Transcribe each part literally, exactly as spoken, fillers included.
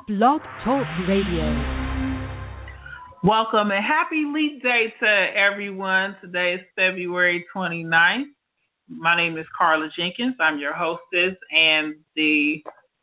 Blog Talk Radio. Welcome and happy Leap Day to everyone. Today is February twenty-ninth. My name is Carla Jenkins. I'm your hostess and the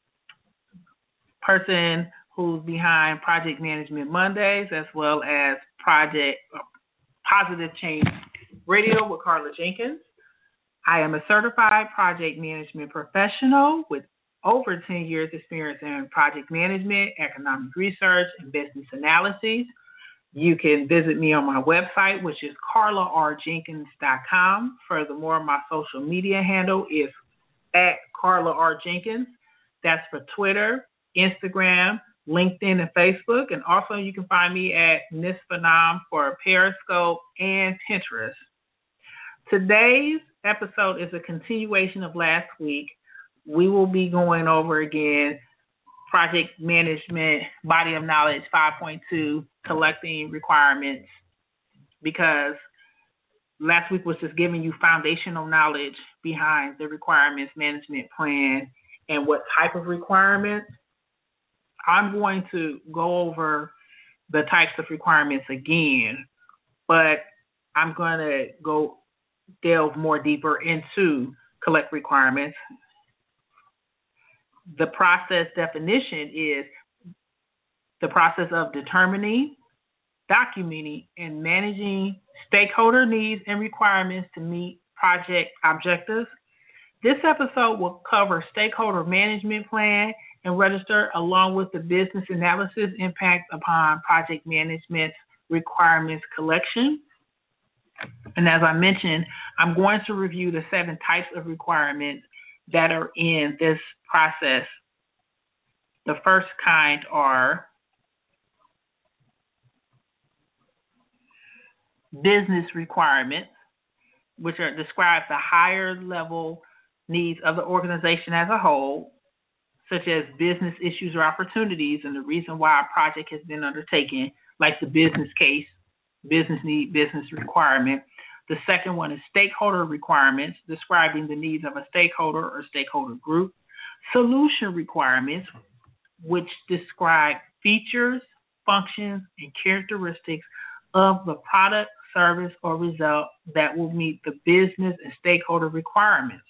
person who's behind Project Management Mondays, as well as Project Positive Change Radio with Carla Jenkins. I am a certified project management professional with over ten years experience in project management, economic research, and business analysis. You can visit me on my website, which is carla r jenkins dot com. Furthermore, my social media handle is at Carla R. Jenkins. That's for Twitter, Instagram, LinkedIn, and Facebook. And also you can find me at Nisfanam for Periscope and Pinterest. Today's episode is a continuation of last week. We will be going over again Project Management Body of Knowledge five point two, collecting requirements, because last week was just giving you foundational knowledge behind the requirements management plan and what type of requirements. I'm going to go over the types of requirements again, but I'm going to go delve more deeper into collect requirements. The process definition is the process of determining, documenting, and managing stakeholder needs and requirements to meet project objectives. This episode will cover stakeholder management plan and register, along with the business analysis impact upon project management's requirements collection. And as I mentioned, I'm going to review the seven types of requirements that are in this process. The first kind are business requirements, which are describe the higher level needs of the organization as a whole, such as business issues or opportunities and the reason why a project has been undertaken, like the business case, business need, business requirement. The second one is stakeholder requirements, describing the needs of a stakeholder or stakeholder group. Solution requirements, which describe features, functions, and characteristics of the product, service, or result that will meet the business and stakeholder requirements.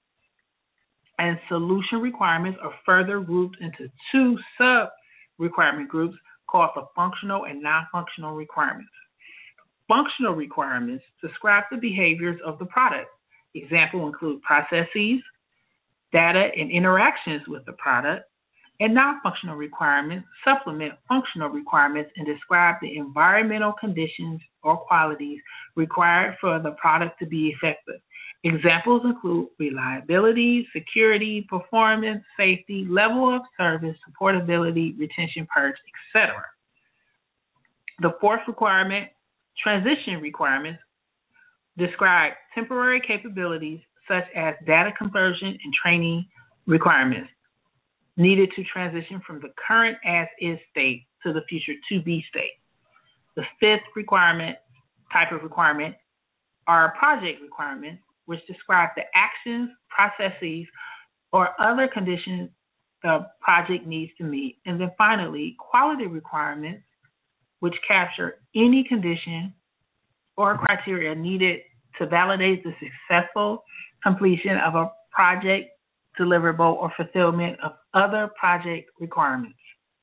And solution requirements are further grouped into two sub-requirement groups called the functional and non-functional requirements. Functional requirements describe the behaviors of the product. Examples include processes, data, and interactions with the product. And non-functional requirements supplement functional requirements and describe the environmental conditions or qualities required for the product to be effective. Examples include reliability, security, performance, safety, level of service, supportability, retention, purge, et cetera. The fourth requirement, transition requirements, describe temporary capabilities such as data conversion and training requirements needed to transition from the current as-is state to the future to-be state. The fifth requirement, type of requirement, are project requirements, which describe the actions, processes, or other conditions the project needs to meet. And then finally, quality requirements, which capture any condition or criteria needed to validate the successful completion of a project deliverable or fulfillment of other project requirements.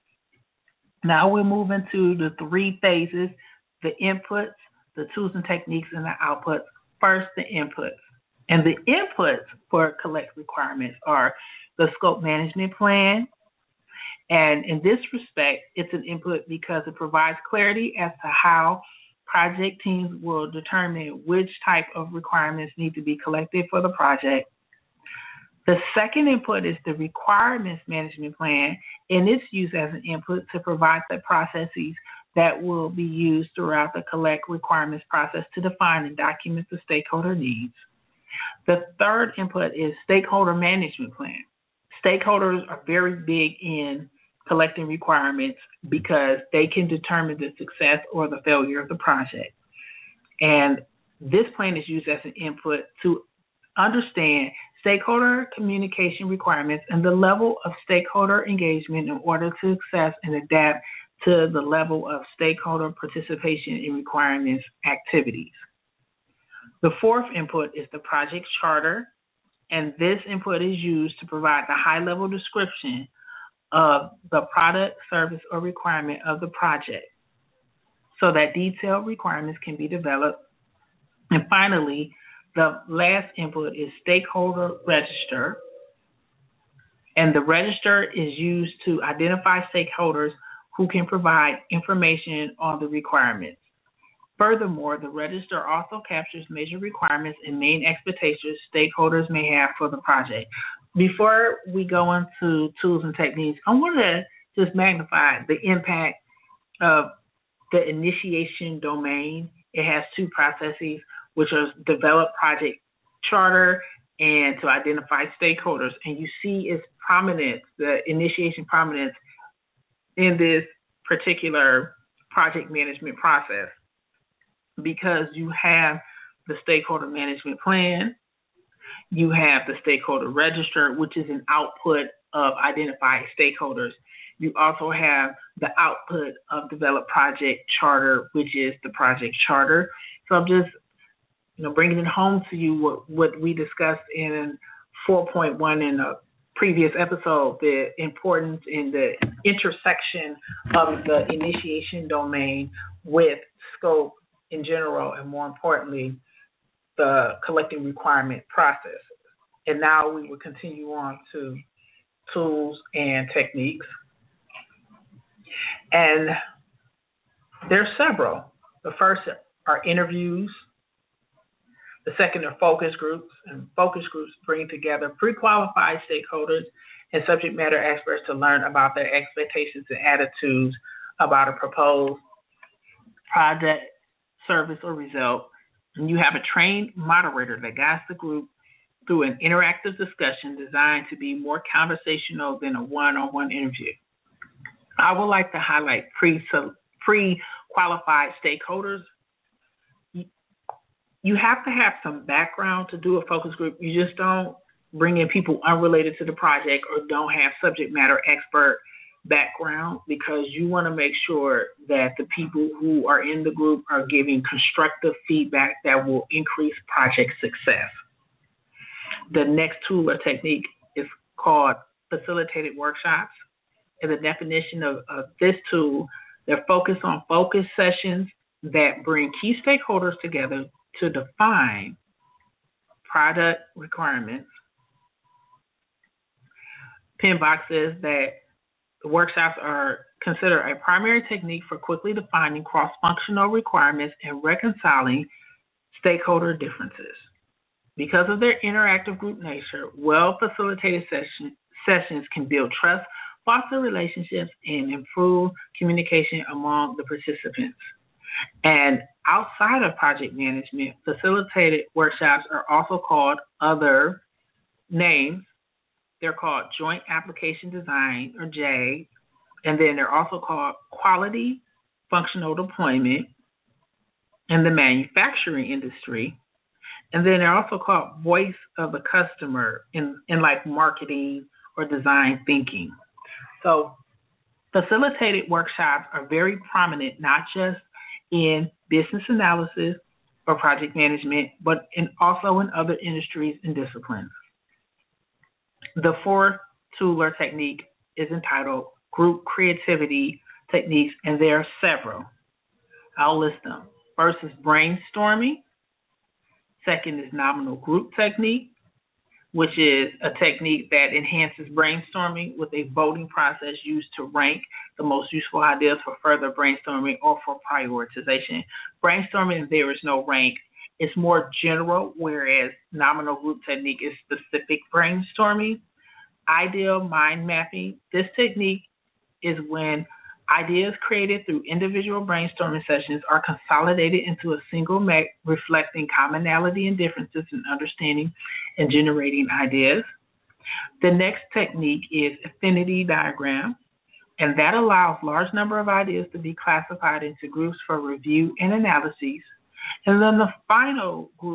Now we'll move into the three phases, the inputs, the tools and techniques, and the outputs. First, the inputs. And the inputs for collect requirements are the scope management plan. And in this respect, it's an input because it provides clarity as to how project teams will determine which type of requirements need to be collected for the project. The second input is the requirements management plan, and it's used as an input to provide the processes that will be used throughout the collect requirements process to define and document the stakeholder needs. The third input is stakeholder management plan. Stakeholders are very big in collecting requirements because they can determine the success or the failure of the project. And this plan is used as an input to understand stakeholder communication requirements, and the level of stakeholder engagement in order to assess and adapt to the level of stakeholder participation in requirements activities. The fourth input is the project charter, and this input is used to provide the high-level description of the product, service, or requirement of the project so that detailed requirements can be developed. And finally, the last input is stakeholder register, and the register is used to identify stakeholders who can provide information on the requirements. Furthermore, the register also captures major requirements and main expectations stakeholders may have for the project. Before we go into tools and techniques, I want to just magnify the impact of the initiation domain. It has two processes, which are develop project charter and to identify stakeholders. And you see its prominence, the initiation prominence in this particular project management process, because you have the stakeholder management plan, you have the stakeholder register, which is an output of identifying stakeholders. You also have the output of develop project charter, which is the project charter. So I'm just, you know, bringing it home to you what, what we discussed in four point one in a previous episode, the importance in the intersection of the initiation domain with scope in general, and more importantly, the collecting requirement process. And now we will continue on to tools and techniques. And there's several. The first are interviews. The second are focus groups, and focus groups bring together pre-qualified stakeholders and subject matter experts to learn about their expectations and attitudes about a proposed project, service, or result. And you have a trained moderator that guides the group through an interactive discussion designed to be more conversational than a one-on-one interview. I would like to highlight pre, pre-qualified stakeholders. You have to have some background to do a focus group. You just don't bring in people unrelated to the project or don't have subject matter expert background, because you want to make sure that the people who are in the group are giving constructive feedback that will increase project success. The next tool or technique is called facilitated workshops. And the definition of, of this tool, they're focused on focus sessions that bring key stakeholders together to define product requirements. PMBOK says that the workshops are considered a primary technique for quickly defining cross-functional requirements and reconciling stakeholder differences. Because of their interactive group nature, well-facilitated session, sessions can build trust, foster relationships, and improve communication among the participants. And outside of project management, facilitated workshops are also called other names. They're called Joint Application Design, or J, and then they're also called Quality Functional Deployment in the manufacturing industry. And then they're also called Voice of the Customer in, in like marketing or design thinking. So facilitated workshops are very prominent, not just in business analysis or project management, but in also in other industries and disciplines. The fourth tool or technique is entitled Group Creativity Techniques, and there are several. I'll list them. First is brainstorming. Second is nominal group technique, which is a technique that enhances brainstorming with a voting process used to rank the most useful ideas for further brainstorming or for prioritization. Brainstorming, there is no rank. It's more general, whereas nominal group technique is specific brainstorming. Ideal mind mapping. This technique is when ideas created through individual brainstorming sessions are consolidated into a single map reflecting commonality and differences in understanding and generating ideas. The next technique is affinity diagram, and that allows large number of ideas to be classified into groups for review and analyses. And then the final group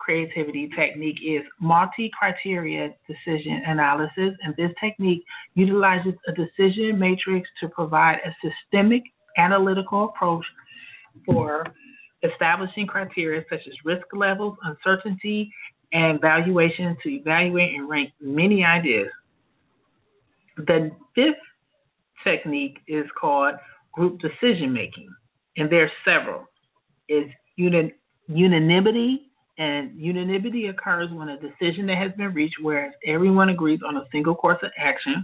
creativity technique is multi-criteria decision analysis, and this technique utilizes a decision matrix to provide a systemic analytical approach for establishing criteria such as risk levels, uncertainty, and valuation to evaluate and rank many ideas. The fifth technique is called group decision making, and there are several. It's uni- unanimity, and unanimity occurs when a decision that has been reached where everyone agrees on a single course of action.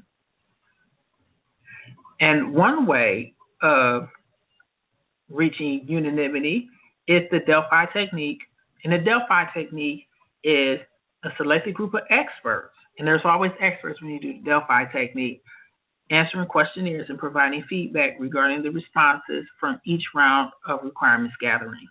And one way of reaching unanimity is the Delphi technique, and the Delphi technique is a selected group of experts, and there's always experts when you do the Delphi technique, answering questionnaires and providing feedback regarding the responses from each round of requirements gathering.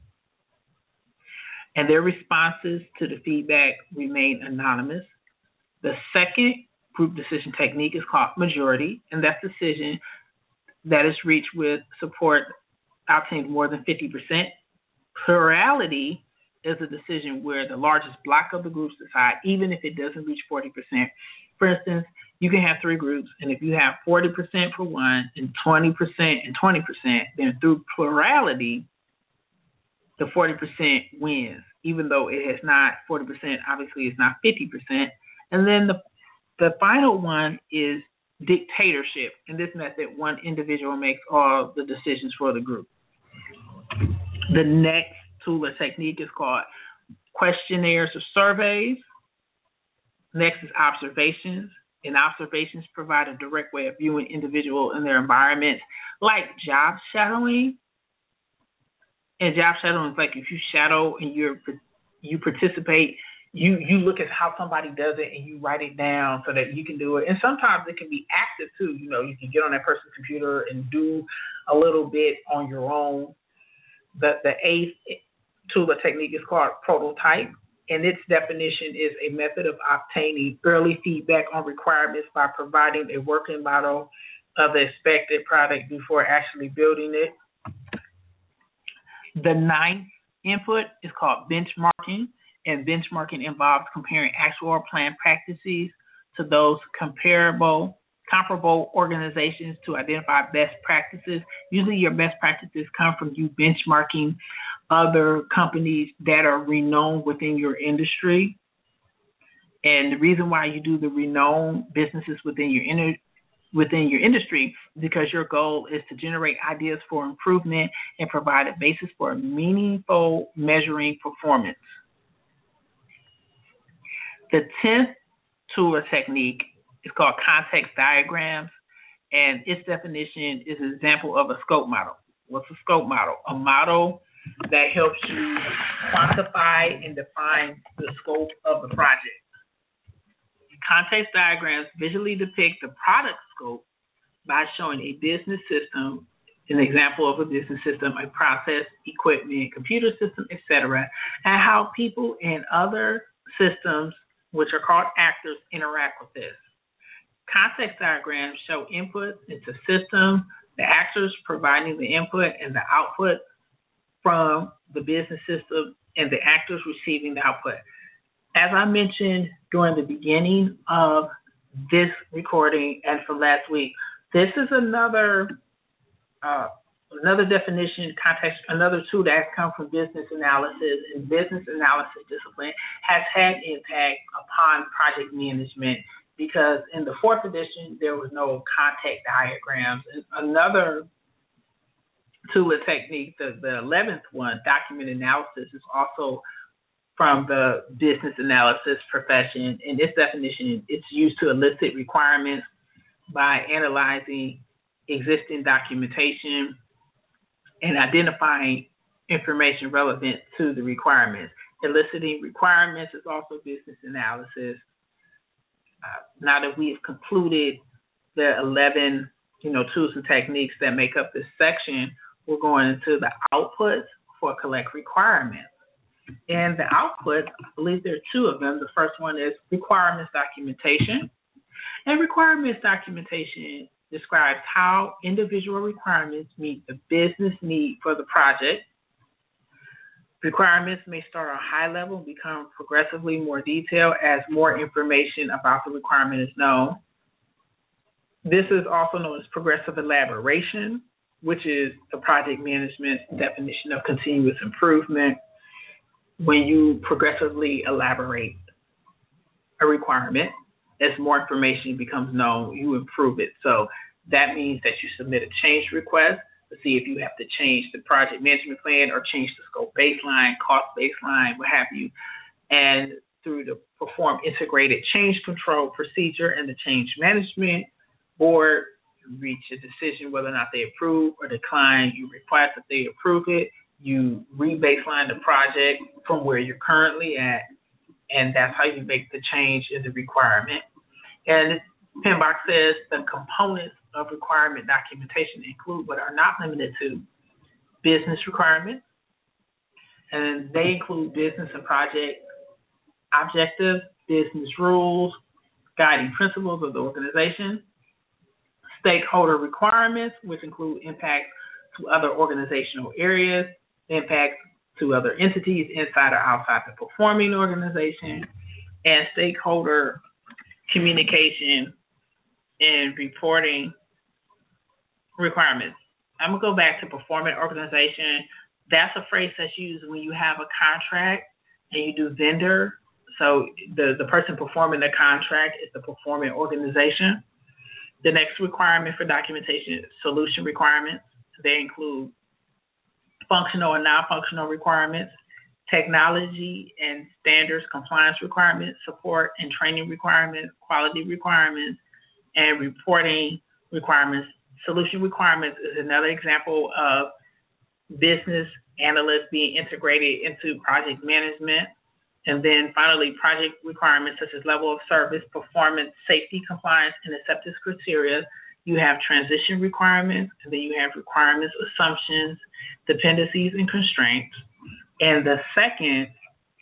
And their responses to the feedback remain anonymous. The second group decision technique is called majority, and that's decision that is reached with support obtained more than fifty percent. Plurality is a decision where the largest block of the groups decide, even if it doesn't reach forty percent. For instance, you can have three groups, and if you have forty percent for one and twenty percent and twenty percent, then through plurality, the forty percent wins, even though it has not, forty percent obviously is not fifty percent. And then the the final one is dictatorship. In this method, one individual makes all the decisions for the group. The next tool or technique is called questionnaires or surveys. Next is observations. And observations provide a direct way of viewing individuals and their environments, like job shadowing. And job shadowing is like if you shadow and you're you participate, you you look at how somebody does it and you write it down so that you can do it. And sometimes it can be active too. You know, you can get on that person's computer and do a little bit on your own. The the eighth tool or technique is called prototype, and its definition is a method of obtaining early feedback on requirements by providing a working model of the expected product before actually building it. The ninth input is called benchmarking, and benchmarking involves comparing actual or planned practices to those comparable comparable organizations to identify best practices. Usually your best practices come from you benchmarking other companies that are renowned within your industry. And the reason why you do the renowned businesses within your inter- within your industry is because your goal is to generate ideas for improvement and provide a basis for meaningful measuring performance. The tenth tool or technique is called context diagrams, and its definition is an example of a scope model. What's a scope model? A model that helps you quantify and define the scope of the project. Context diagrams visually depict the product scope by showing a business system, an example of a business system, a process, equipment, computer system, et cetera, and how people and other systems, which are called actors, interact with this. Context diagrams show input into system, the actors providing the input and the output from the business system, and the actors receiving the output. As I mentioned during the beginning of this recording and from last week, this is another uh, another definition, context, another tool that has come from business analysis, and business analysis discipline has had impact upon project management, because in the fourth edition, there was no context diagrams. Another tool or technique, the, the eleventh one, document analysis, is also from the business analysis profession. In its definition, it's used to elicit requirements by analyzing existing documentation and identifying information relevant to the requirements. Eliciting requirements is also business analysis. Uh, now that we have concluded the eleven, you know, tools and techniques that make up this section, we're going into the outputs for collect requirements. And the outputs, I believe there are two of them. The first one is requirements documentation. And requirements documentation describes how individual requirements meet the business need for the project. Requirements may start on high level and become progressively more detailed as more information about the requirement is known. This is also known as progressive elaboration, which is the project management definition of continuous improvement. When you progressively elaborate a requirement, as more information becomes known, you improve it. So that means that you submit a change request to see if you have to change the project management plan or change the scope baseline, cost baseline, what have you. And through the perform integrated change control procedure and the change management board, you reach a decision whether or not they approve or decline. You request that they approve it. You re-baseline the project from where you're currently at, and that's how you make the change in the requirement. And PMBOK says the components of requirement documentation include but are not limited to business requirements, and they include business and project objectives, business rules, guiding principles of the organization, stakeholder requirements, which include impacts to other organizational areas, impacts to other entities inside or outside the performing organization, and stakeholder communication and reporting requirements. I'm going to go back to performing organization. That's a phrase that's used when you have a contract and you do vendor. So the, the person performing the contract is the performing organization. The next requirement for documentation is solution requirements. They include functional and non-functional requirements, technology and standards compliance requirements, support and training requirements, quality requirements, and reporting requirements. Solution requirements is another example of business analysts being integrated into project management. And then finally, project requirements such as level of service, performance, safety, compliance, and acceptance criteria. You have transition requirements, and then you have requirements, assumptions, dependencies, and constraints. And the second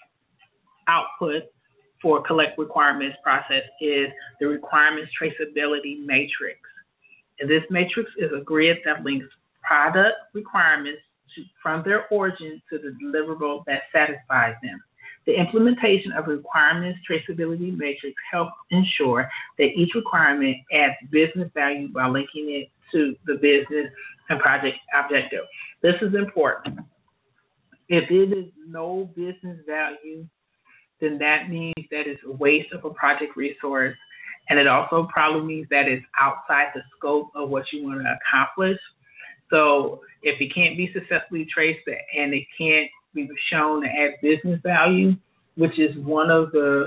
output for collect requirements process is the requirements traceability matrix. And this matrix is a grid that links product requirements to, from their origin to the deliverable that satisfies them. The implementation of requirements traceability matrix helps ensure that each requirement adds business value by linking it to the business and project objective. This is important. If it is no business value, then that means that it's a waste of a project resource, and it also probably means that it's outside the scope of what you want to accomplish. So if it can't be successfully traced and it can't be shown to add business value, which is one of the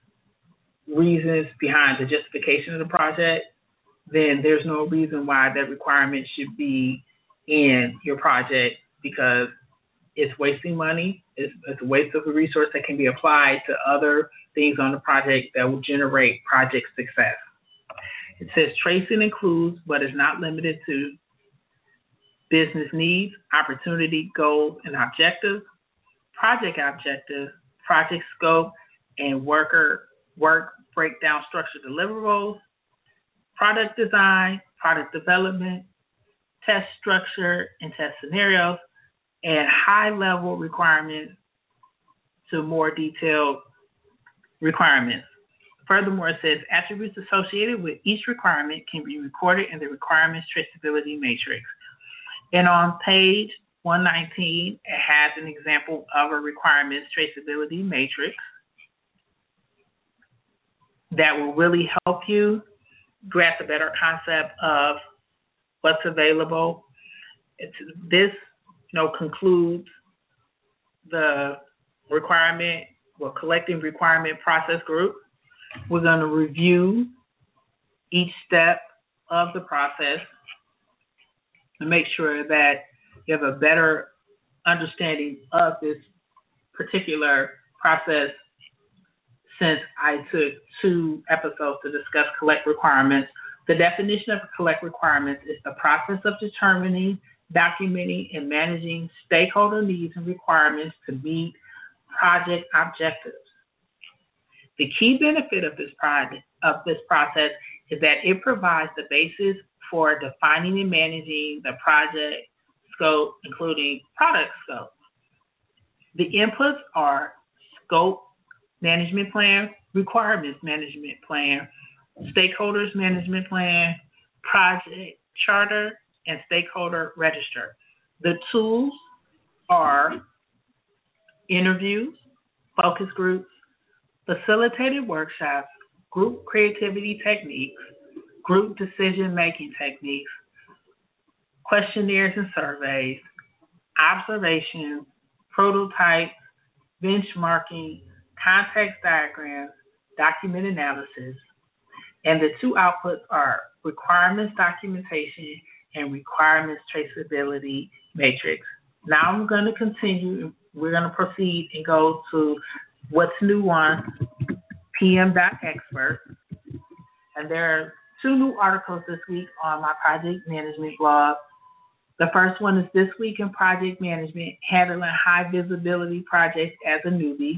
reasons behind the justification of the project, then there's no reason why that requirement should be in your project, because it's wasting money. It's, it's a waste of a resource that can be applied to other things on the project that will generate project success. It says tracing includes, but is not limited to, business needs, opportunity, goals, and objectives, project objectives, project scope, and worker work breakdown structure deliverables, product design, product development, test structure and test scenarios, and high-level requirements to more detailed requirements. Furthermore, it says attributes associated with each requirement can be recorded in the requirements traceability matrix. And on page one nineteen, it has an example of a requirements traceability matrix that will really help you grasp a better concept of what's available. It's, this, you know, concludes the requirement, well, collecting requirement process group. We're going to review each step of the process and make sure that you have a better understanding of this particular process, since I took two episodes to discuss collect requirements. The definition of collect requirements is the process of determining, documenting, and managing stakeholder needs and requirements to meet project objectives. The key benefit of this project of this process is that it provides the basis for defining and managing the project scope, including product scope. The inputs are scope management plan, requirements management plan, stakeholders management plan, project charter, and stakeholder register. The tools are interviews, focus groups, facilitated workshops, group creativity techniques, group decision-making techniques, questionnaires and surveys, observations, prototypes, benchmarking, context diagrams, document analysis. And the two outputs are requirements documentation and requirements traceability matrix. Now I'm going to continue. We're going to proceed and go to what's new on P M dot expert. And there are two new articles this week on my project management blog. The first one is This Week in Project Management, Handling High Visibility Projects as a Newbie.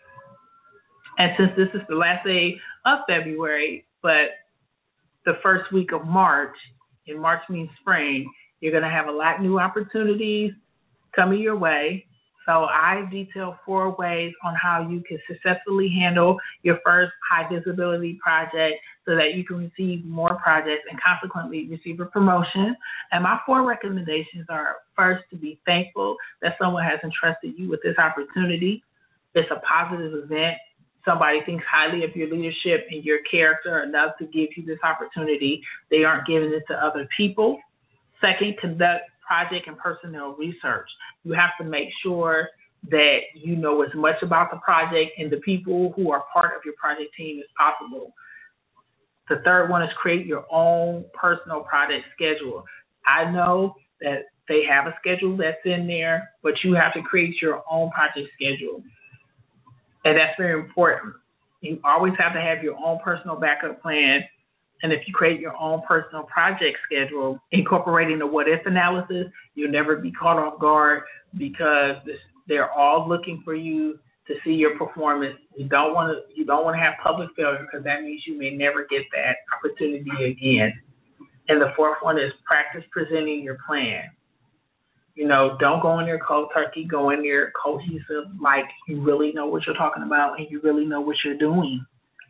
And since this is the last day of February, but the first week of March, and March means spring, you're going to have a lot of new opportunities coming your way. So I detail four ways on how you can successfully handle your first high visibility project so that you can receive more projects and consequently receive a promotion. And my four recommendations are, first, to be thankful that someone has entrusted you with this opportunity. It's a positive event. Somebody thinks highly of your leadership and your character enough to give you this opportunity. They aren't giving it to other people. Second, conduct project and personnel research. You have to make sure that you know as much about the project and the people who are part of your project team as possible. The third one is create your own personal project schedule. I know that they have a schedule that's in there, but you have to create your own project schedule. And that's very important. You always have to have your own personal backup plan. And if you create your own personal project schedule, incorporating the what-if analysis, you'll never be caught off guard because this, they're all looking for you to see your performance. You don't want to you don't want to have public failure because that means you may never get that opportunity again. And the fourth one is practice presenting your plan. You know, don't go in there cold turkey, go in there cohesive, like you really know what you're talking about and you really know what you're doing.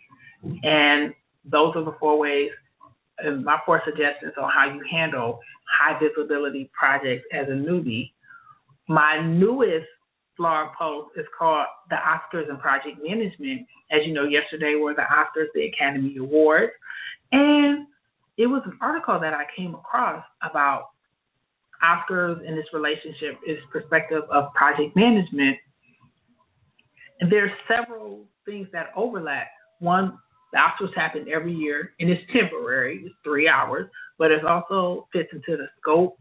And those are the four ways, and my four suggestions on how you handle high visibility projects as a newbie. My newest blog post is called The Oscars in Project Management. As you know, yesterday were the Oscars, the Academy Awards, and it was an article that I came across about Oscars and its relationship, its perspective of project management. And there's several things that overlap. One, the Oscars happen every year, and it's temporary. It's three hours, but it also fits into the scope.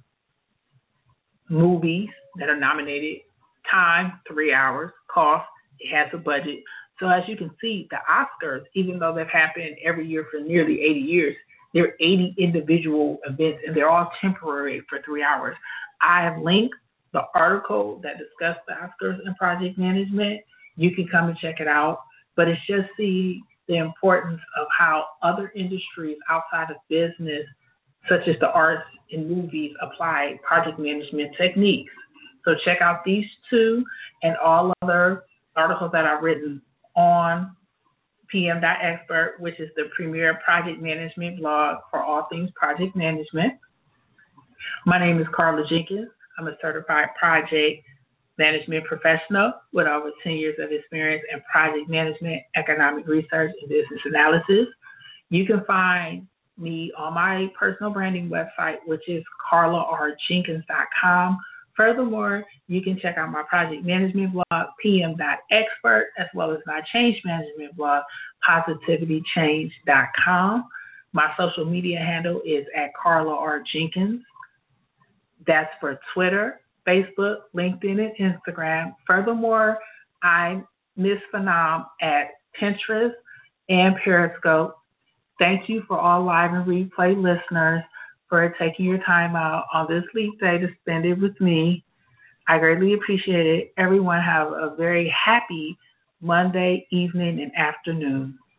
Movies that are nominated, time, three hours, cost, it has a budget. So as you can see, the Oscars, even though they've happened every year for nearly eighty years, there are eighty individual events, and they're all temporary for three hours. I have linked the article that discussed the Oscars in project management. You can come and check it out, but it's just see the importance of how other industries outside of business, such as the arts and movies, apply project management techniques. So check out these two and all other articles that I've written on P M dot expert, which is the premier project management blog for all things project management. My name is Carla Jenkins. I'm a certified project management professional with over ten years of experience in project management, economic research, and business analysis. You can find me on my personal branding website, which is carla r jenkins dot com. Furthermore, you can check out my project management blog, P M dot expert, as well as my change management blog, positivity change dot com. My social media handle is at Carla R. Jenkins. That's for Twitter, Facebook, LinkedIn, and Instagram. Furthermore, I'm Miss Phenom at Pinterest and Periscope. Thank you for all live and replay listeners for taking your time out on this leap day to spend it with me. I greatly appreciate it. Everyone have a very happy Monday evening and afternoon.